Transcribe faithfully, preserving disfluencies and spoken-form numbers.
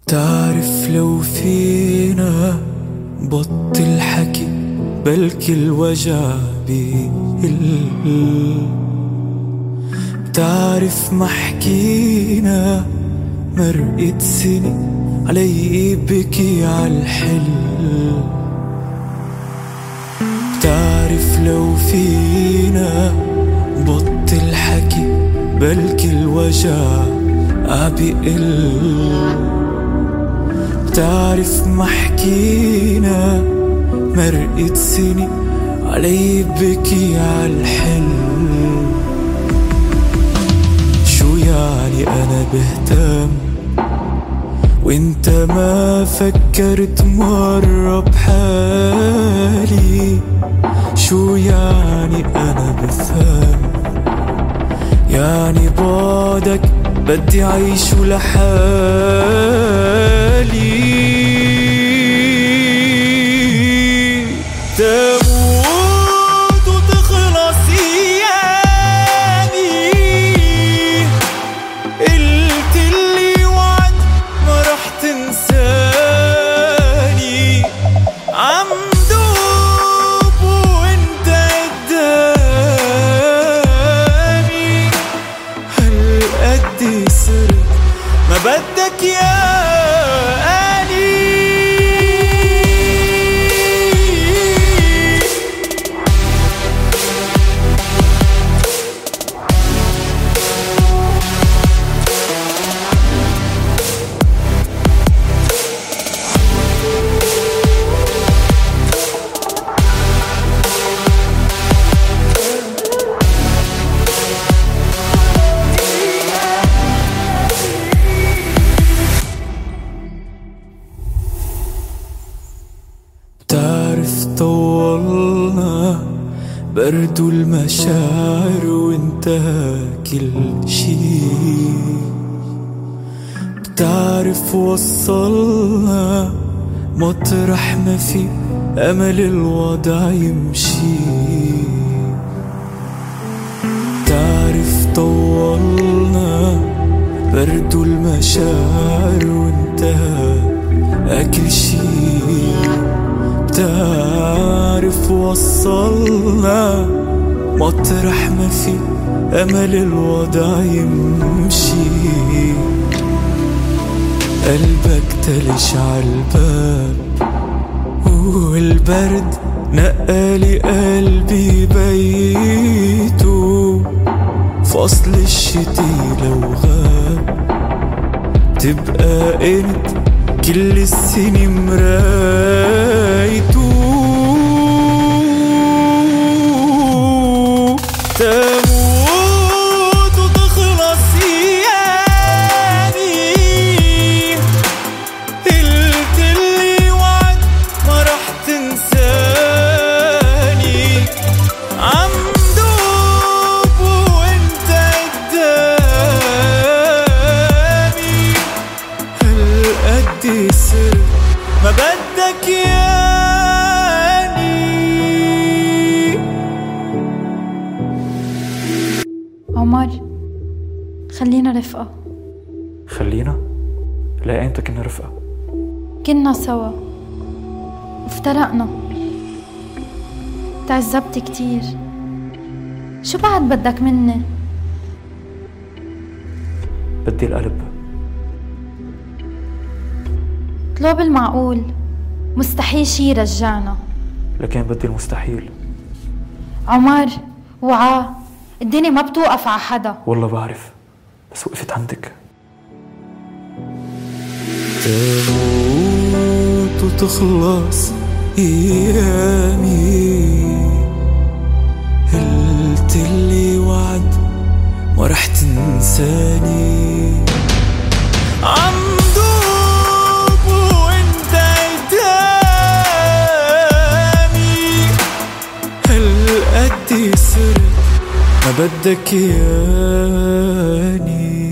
بتعرف لو فينا بطل حكي بلكي الوجع بيقل. بتعرف ما حكينا مرقت سنة علي بكي عالحل. بتعرف لو فينا بطل حكي بلكي الوجع عبيقل. بتعرف ما حكينا مرقت سنة علي بكي عالحل. شو يعني أنا بهتم وانت ما فكرت مرة بحالي؟ شو يعني أنا بفهم؟ يعني بعدك بدي عيش لحالي. تموت وتخلص ايامي، قلتلي وعد ما رح تنساني. عم دوب وانت قدامي، هالقد صرت ما بدك ياني. بتعرف طولنا بردوا المشاعر وانتهى كل شي. بتعرف وصلنا مطرح ما في أمل الوضع يمشي. بتعرف طولنا بردوا المشاعر وانتهى كل شي. بتعرف وصلنا مطرح ما في أمل الوضع يمشي. قلبك تلش عالباب والبرد نقالي قلبي بيته. فصل الشتي لو غاب تبقى انت كل السنة مرايته. تموت وتخلص ايامي، قلتلي وعد ما رح تنساني. عم دوب وانت قدامي، هالقد صرت ما بدك ياني. عمر، خلينا رفقة. خلينا؟ لا، ايمتى كنا رفقة؟ كنا سوا وافترقنا. تعذبت كتير. شو بعد بدك مني؟ بدي القلب. اطلب المعقول، مستحيل شي يرجعنا. لكن بدي المستحيل. عمر وعا، الدنيا ما بتوقف ع حدا. والله بعرف، بس وقفت عندك. تموت وتخلص ايامي، قلتلي وعد ما رح تنساني. عم دوب وانت قدامي، هالقد صرت ما بدك ياني.